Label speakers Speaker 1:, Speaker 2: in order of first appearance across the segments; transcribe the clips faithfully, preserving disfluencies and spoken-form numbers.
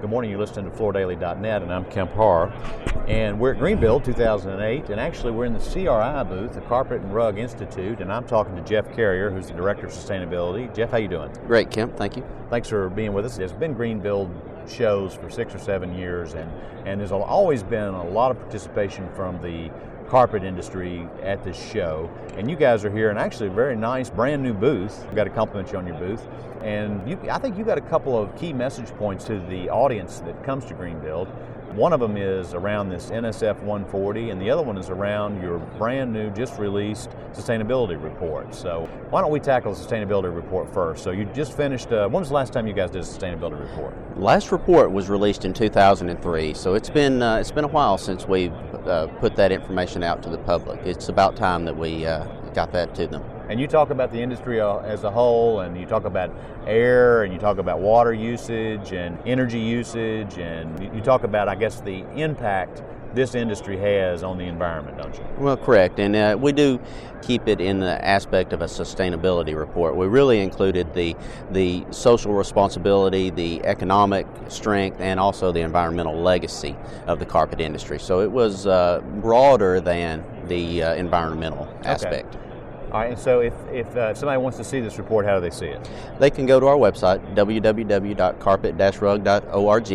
Speaker 1: Good morning, you're listening to floor daily dot net, and I'm Kemp Harr. And we're at Greenbuild two thousand eight, and actually we're in the C R I booth, the Carpet and Rug Institute, and I'm talking to Jeff Carrier, who's the Director of Sustainability. Jeff, how you doing?
Speaker 2: Great, Kemp, thank you.
Speaker 1: Thanks for being with us. There's been Greenbuild shows for six or seven years, and, and there's always been a lot of participation from the carpet industry at this show, and you guys are here in actually a very nice brand new booth. We've got to compliment you on your booth, and you, I think you've got a couple of key message points to the audience that comes to Greenbuild. One of them is around this N S F one forty, and the other one is around your brand new, just released sustainability report. So why don't we tackle the sustainability report first? So you just finished, uh, when was the last time you guys did a sustainability report?
Speaker 2: Last report was released in two thousand three, so it's been uh, it's been a while since we've uh, put that information out to the public. It's about time that we uh, got that to them.
Speaker 1: And you talk about the industry as a whole, and you talk about air, and you talk about water usage and energy usage, and you talk about, I guess, the impact this industry has on the environment, don't you?
Speaker 2: Well, correct, and uh, we do keep it in the aspect of a sustainability report. We really included the the social responsibility, the economic strength, and also the environmental legacy of the carpet industry. So it was uh, broader than the uh, environmental aspect.
Speaker 1: Okay. All right, and so if, if uh, somebody wants to see this report, how do they see it?
Speaker 2: They can go to our website, w w w dot carpet dash rug dot org,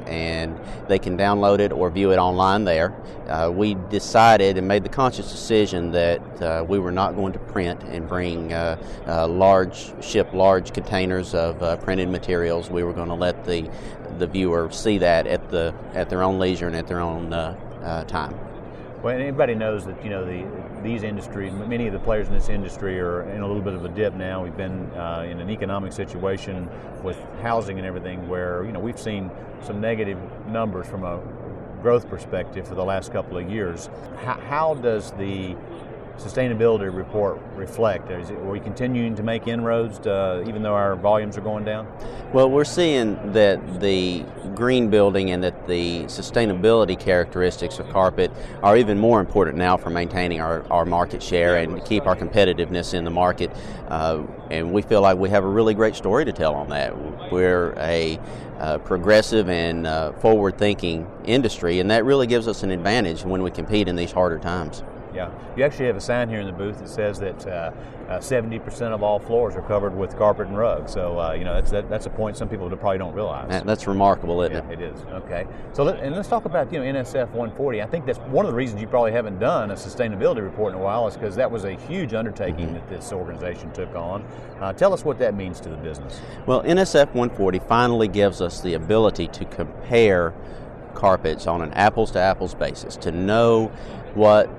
Speaker 2: and they can download it or view it online there. Uh, we decided and made the conscious decision that uh, we were not going to print and bring uh, uh, large, ship large containers of uh, printed materials. We were going to let the the viewer see that at the at their own leisure and at their own uh, uh, time.
Speaker 1: Well, anybody knows that, you know, the these industries, many of the players in this industry are in a little bit of a dip now. We've been uh, in an economic situation with housing and everything where, you know, we've seen some negative numbers from a growth perspective for the last couple of years. How, how does the sustainability report reflect? Is it, are we continuing to make inroads to, even though our volumes are going down?
Speaker 2: Well, we're seeing that the green building and that the sustainability characteristics of carpet are even more important now for maintaining our, our market share and to keep our competitiveness in the market. Uh, and we feel like we have a really great story to tell on that. We're a uh, progressive and uh, forward-thinking industry, and that really gives us an advantage when we compete in these harder times.
Speaker 1: Yeah, you actually have a sign here in the booth that says that uh, uh, seventy percent of all floors are covered with carpet and rug. So, uh, you know, that's that, that's a point some people probably don't realize.
Speaker 2: That, that's remarkable, isn't
Speaker 1: yeah,
Speaker 2: it?
Speaker 1: It is. Okay. So, let, and let's talk about, you know, N S F one forty. I think that's one of the reasons you probably haven't done a sustainability report in a while is because that was a huge undertaking mm-hmm. that this organization took on. Uh, tell us what that means to the business.
Speaker 2: Well, N S F one forty finally gives us the ability to compare carpets on an apples-to-apples basis, to know what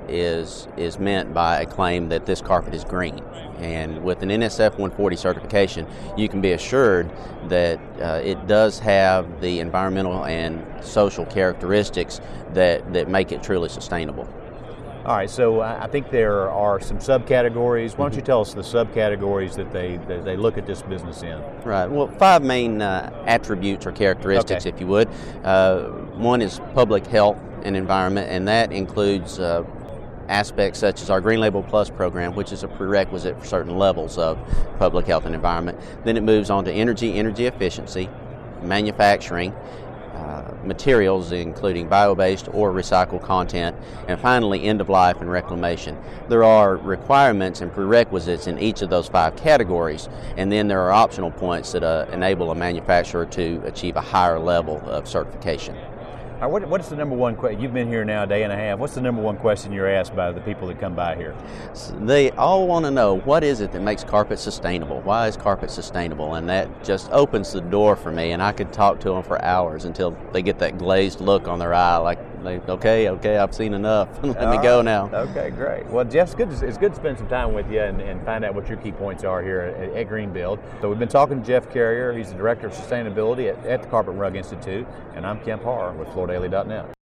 Speaker 2: is is meant by a claim that this carpet is green. And with an N S F one forty certification, you can be assured that uh, it does have the environmental and social characteristics that, that make it truly sustainable.
Speaker 1: All right, so I think there are some subcategories. Why don't you tell us the subcategories that they that they look at this business in?
Speaker 2: Right. Well, five main uh, attributes or characteristics,
Speaker 1: okay.
Speaker 2: if you would. Uh, one is public health and environment, and that includes uh, aspects such as our Green Label Plus program, which is a prerequisite for certain levels of public health and environment. Then it moves on to energy, energy efficiency, manufacturing, uh, materials including bio-based or recycled content, and finally end of life and reclamation. There are requirements and prerequisites in each of those five categories, and then there are optional points that uh, enable a manufacturer to achieve a higher level of certification.
Speaker 1: All right, what, what's the number one question? You've been here now a day and a half. What's the number one question you're asked by the people that come by here?
Speaker 2: They all want to know, what is it that makes carpet sustainable? Why is carpet sustainable? And that just opens the door for me, and I could talk to them for hours until they get that glazed look on their eye, like, they, okay, okay, I've seen enough. Let all me go
Speaker 1: right.
Speaker 2: now.
Speaker 1: Okay, great. Well, Jeff, it's good to, it's good to spend some time with you and, and find out what your key points are here at, at Greenbuild. So we've been talking to Jeff Carrier. He's the Director of Sustainability at, at the Carpet and Rug Institute, and I'm Kemp Harr with floor daily dot net.